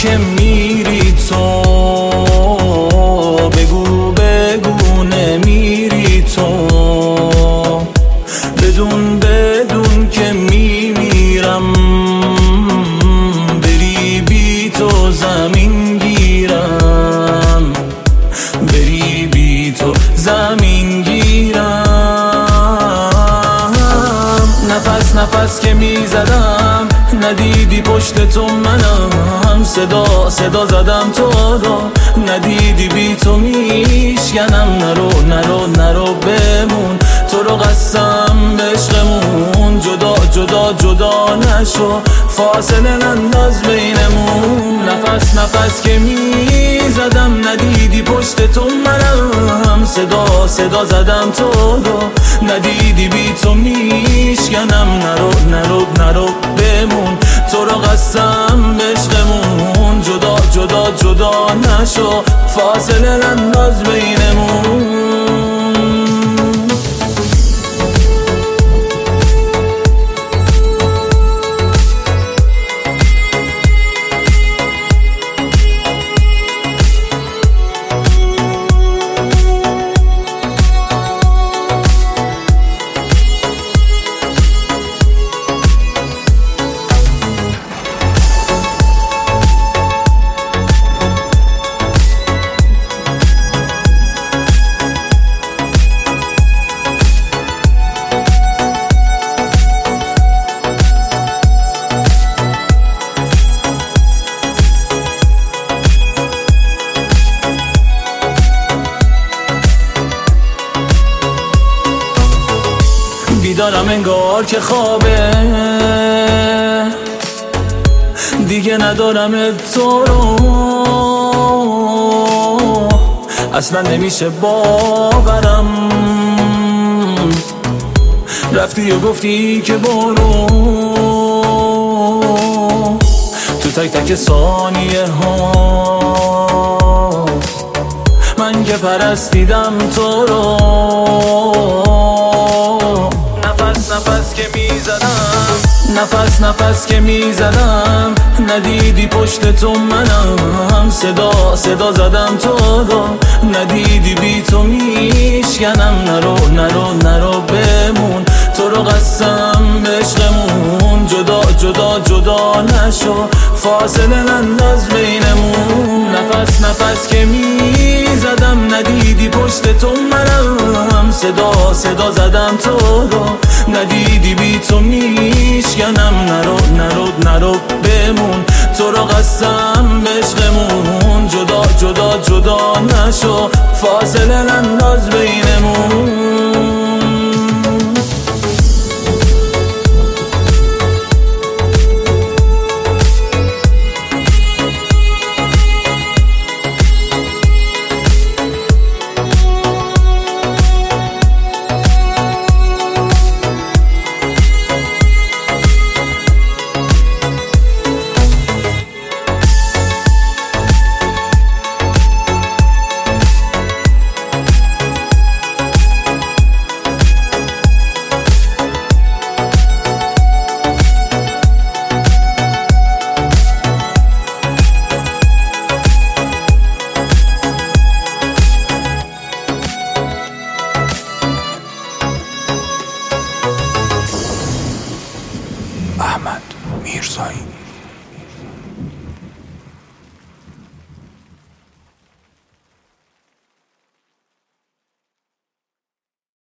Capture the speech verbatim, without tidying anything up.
که میری تو، بگو بگو نمیری تو، بدون بدون که میمیرم، بری بی تو زمین گیرم، بری بی تو زمین گیرم. نفس نفس که میزدم ندیدی پشت تو منم، صدا صدا زدم تو رو ندیدی بی تو میشکنم. نرو نرو نرو بمون، تو رو قسم به عشقمون، جدا جدا جدا نشو، فاصله ننداز بینمون. نفس نفس که میزدم ندیدی پشت تو منم، صدا صدا زدم تو رو ندیدی بی تو میشکنم. نرو نرو نرو بمون، تو رو قسم به عشقمون، جدا جدا جدا نشو، فاصله ننداز بینمون. بیدارم انگار که خوابه، دیگه ندارم تو رو، اصلا نمیشه باورم، رفتی و گفتی که برو، تو تک تک ثانیه ها من که پرستیدم تو رو. نفس نفس که میزدم نفس نفس که میزدم ندیدی پشت تو منم، صدا صدا زدم تو رو ندیدی بی تو میشکنم. نرو نرو نرو بمون، تو رو قسم به عشقمون، جدا جدا جدا نشو، فاصله ننداز بینمون. نفس نفس که میزدم ندیدی پشت تو منم، صدا صدا زدم تو رو ندیدی بی تو میشکنم. نرو نرو نرو بمون، تو رو قسم به عشقمون، جدا جدا جدا نشو، فاصله ننداز بینمون.